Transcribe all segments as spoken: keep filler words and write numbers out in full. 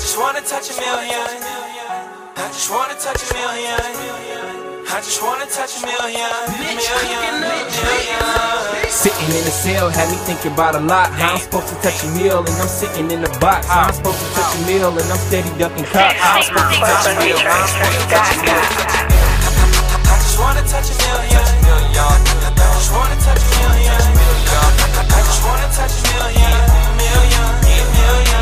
just wanna touch a million. I just wanna touch a million. I just wanna touch a million. Million, million. Sitting in the cell had me thinking about a lot. How I'm supposed to touch a meal and I'm sitting in the box. How I'm supposed to touch a meal and I'm steady ducking cops. How I'm supposed to touch a meal. How I'm supposed to touch a meal. I just wanna touch a million. I just wanna touch a million. I just wanna touch a million. Million, million.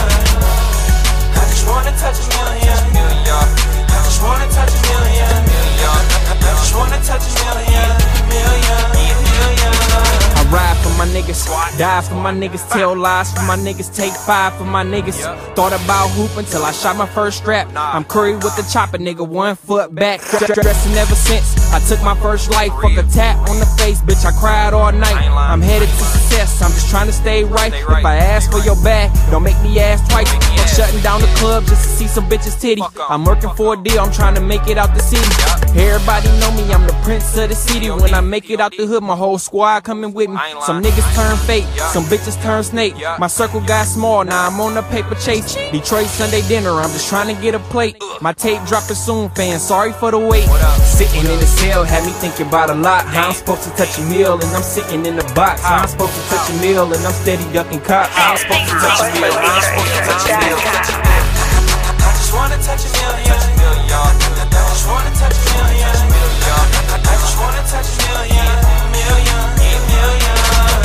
I just wanna touch a million. I just wanna touch a million. I just wanna touch a million. Million, million. I ride for my niggas, die for my niggas, tell lies for my niggas, take five for my niggas. Thought about hooping till I shot my first strap. I'm Curry with the chopper, nigga, one foot back. Dressing ever since I took my first life. Fuck a tap on the face, bitch, I cried all night. I'm headed to success, I'm just trying to stay right. If I ask for your back, don't make me ask twice. I'm shutting down the club just to see some bitches titty. I'm working for a deal, I'm trying to make it out the city. Everybody know me, I'm the prince of the city. When I make it out the hood, my whole squad coming with me. Some niggas turn fake, some bitches turn snake. My circle got small, now I'm on a paper chase. Detroit Sunday dinner, I'm just trying to get a plate. My tape dropping soon, fans, sorry for the wait. Sitting in the cell had me thinking about a lot. How I'm supposed to touch a meal and I'm sitting in the box. How I'm supposed to touch a meal and I'm steady ducking cops. How I'm supposed to touch a meal. How I'm supposed to touch a meal. I just wanna touch a million. I just wanna touch a million. I just wanna touch a million. Million, million.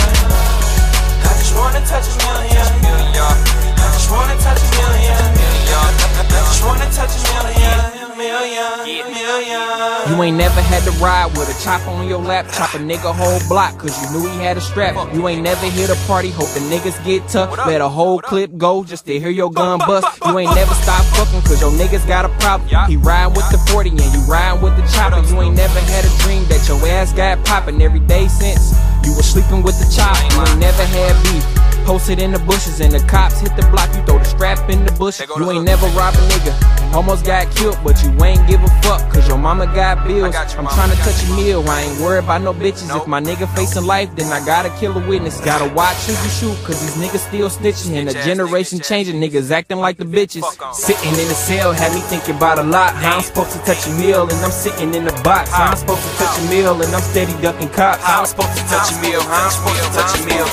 I just wanna touch a million. I just wanna touch a million. I just wanna touch a million. Million, million. You ain't never had to ride with a chopper on your lap, chop a nigga whole block cause you knew he had a strap. You ain't never hit a party, hope the niggas get tough. Let a whole clip go just to hear your gun bust. You ain't never stop fucking cause your niggas got a problem. He riding with the forty and you riding with the chopper. You ain't never had a dream that your ass got popping every day since you was sleeping with the chopper. You ain't never had beef, posted in the bushes and the cops hit the block, you throw the strap in the bush. You ain't never robbed a nigga, almost got killed, but you ain't give a fuck cause your mama got bills. I'm trying to touch a meal, I ain't worried about no bitches. If my nigga facing life, then I gotta kill a witness. Gotta watch who you shoot cause these niggas still snitching. And the generation changing, niggas acting like the bitches. Sitting in the cell had me thinking about a lot. How I'm supposed to touch a meal and I'm sitting in the box. How I'm supposed to touch a meal and I'm steady ducking cops. How I'm supposed to touch a meal. How I'm supposed to touch a meal.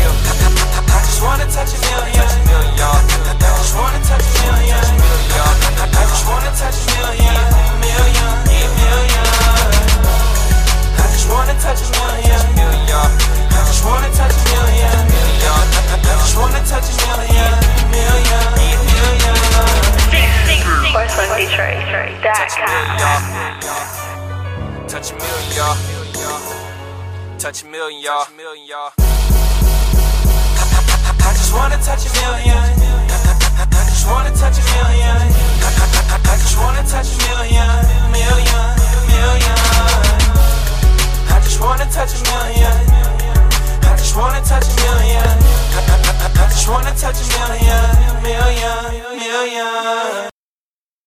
I just wanna touch a million. I just wanna touch a million. I just wanna touch a million. Million, million. I just wanna touch a million. I just wanna touch a million. I just wanna touch a million. Million, million. Horseman Detroit dot com. Touch a million, y'all. Touch a million, y'all. I just wanna touch a million. I just wanna touch a million. I just wanna touch a million. Million, million. I just wanna touch a million. I just wanna touch a million. I just wanna touch a million. Million, million.